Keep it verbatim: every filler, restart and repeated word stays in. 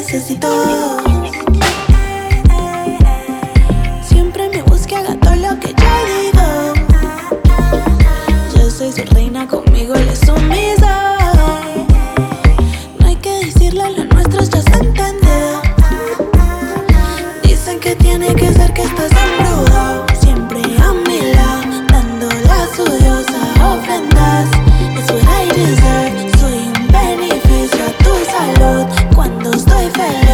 necesito. Siempre me busca, haga todo lo que yo digo. Yo soy su reina, conmigo él es sumisa. No hay que decirle, lo nuestro ya se entendió. Dicen que tiene que ser que estás embrujado. Siempre a mi lado, dando las sudiosas ofrendas. Es what I deserve. Soy un beneficio a tu salud cuando estoy feliz.